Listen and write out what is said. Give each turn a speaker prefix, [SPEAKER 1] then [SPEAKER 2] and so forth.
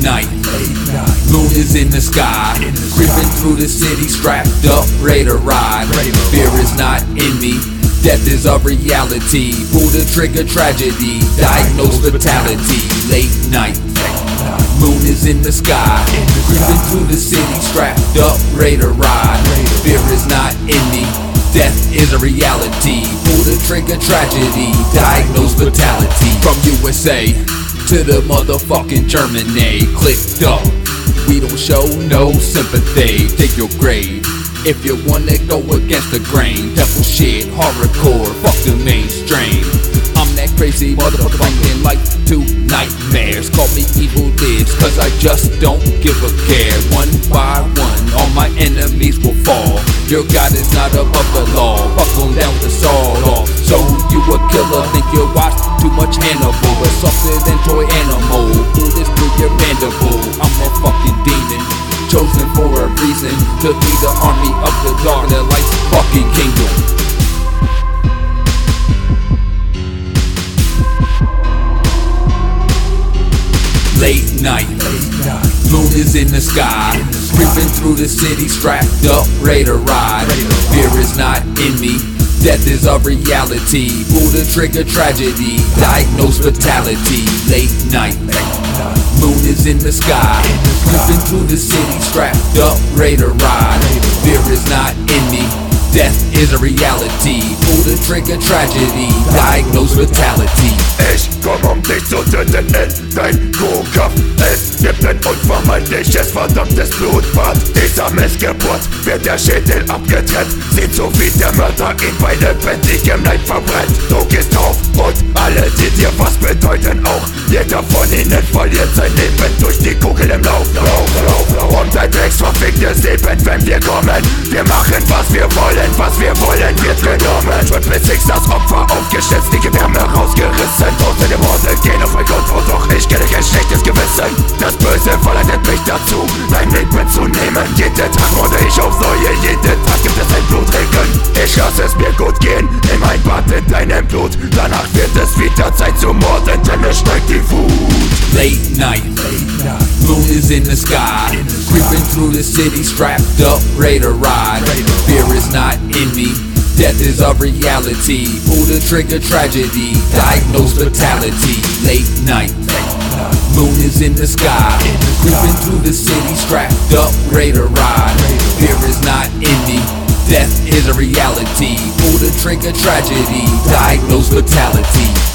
[SPEAKER 1] night, moon is in the sky, creeping through the city, strapped up, ready to ride. Fear is not in me, death is a reality. Pull the trigger, tragedy, diagnose fatality. Late night, moon is in the sky, creeping through the city, strapped up, ready to ride. Fear is not in me, death is a reality. Pull the trigger, tragedy, diagnose fatality. From USA to the motherfucking Germany, clicked up, we don't show no sympathy. Take your grade if you wanna go against the grain. Devil shit, horrorcore, fuck the mainstream. I'm that crazy motherfucking like two nightmares. Call me evil lives, cause I just don't give a care. One by one, all my enemies will fall. Your God is not above the law, fuck them down with the sword off. So you a killer, think you watch too much Hannibal, but softer than toy animal. Bullets through your mandible, I'm a fucking demon, chosen for a reason, to lead the army of the dark, the light's fucking kingdom. Late night, moon is in the sky, creeping through the city, strapped up, ready to ride. Fear is not in me, death is a reality. Pull the trigger, tragedy, diagnose fatality. Late night, moon is in the sky, creeping through the city, strapped up, ready to ride. Fear is not in me, death is a reality. Pull the trigger, tragedy, diagnose fatality.
[SPEAKER 2] Ich komm dich zu töten in dein Kuhkopf. Es gibt ein unvermeidliches, verdammtes Blutbad. Dieser Missgeburt wird der Schädel abgetrennt. Sieht so wie der Mörder ihn bei lebendigem Leib verbrennt. Du gehst drauf und alle, die dir was bedeuten auch. Jeder von ihnen verliert sein Leben durch die Kugel im Lauf. Und ein drecksverficktes Leben, wenn wir kommen. Wir machen was wir wollen wird genommen. Triple Six, das Opfer aufgeschätzt, die Gewärme rausgerissen. Tausende Morde gehen auf mein Konto, doch ich kenne kein schlechtes Gewissen. Das Böse verleitet mich dazu, dein Leben zu nehmen. Jeden Tag morde ich aufs Neue, jeden Tag gibt es ein Blutregen. Ich lasse es mir gut gehen, in mein Bad in deinem Blut. Danach wird es wieder Zeit zu morden, denn mir steigt die Wut.
[SPEAKER 1] Late night, moon is in the sky, creeping through the city, strapped up, ready to ride. Fear is not in me, death is a reality. Pull the trigger, tragedy, diagnose fatality. Late night, moon is in the sky, creeping through the city, strapped up, ready to ride. Fear is not in me, death is a reality. Pull the trigger, tragedy, diagnose fatality.